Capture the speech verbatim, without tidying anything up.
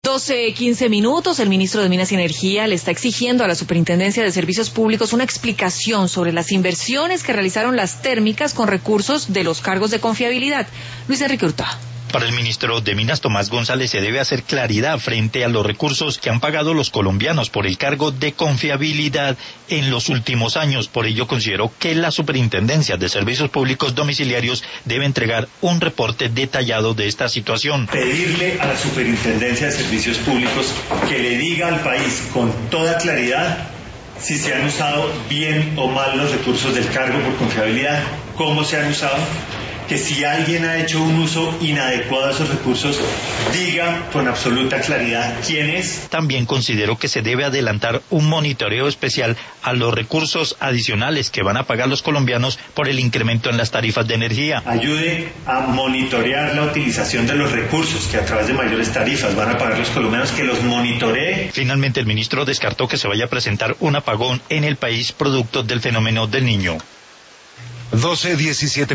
doce, quince minutos. El ministro de Minas y Energía le está exigiendo a la Superintendencia de Servicios Públicos una explicación sobre las inversiones que realizaron las térmicas con recursos de los cargos de confiabilidad. Luis Enrique Hurtado. Para el ministro de Minas, Tomás González, se debe hacer claridad frente a los recursos que han pagado los colombianos por el cargo de confiabilidad en los últimos años. Por ello, consideró que la Superintendencia de Servicios Públicos Domiciliarios debe entregar un reporte detallado de esta situación. Pedirle a la Superintendencia de Servicios Públicos que le diga al país con toda claridad si se han usado bien o mal los recursos del cargo por confiabilidad, cómo se han usado, que si alguien ha hecho un uso inadecuado de esos recursos, diga con absoluta claridad quién es. También considero que se debe adelantar un monitoreo especial a los recursos adicionales que van a pagar los colombianos por el incremento en las tarifas de energía. Ayude a monitorear la utilización de los recursos que a través de mayores tarifas van a pagar los colombianos, que los monitoree. Finalmente, el ministro descartó que se vaya a presentar un apagón en el país producto del fenómeno del Niño. doce diecisiete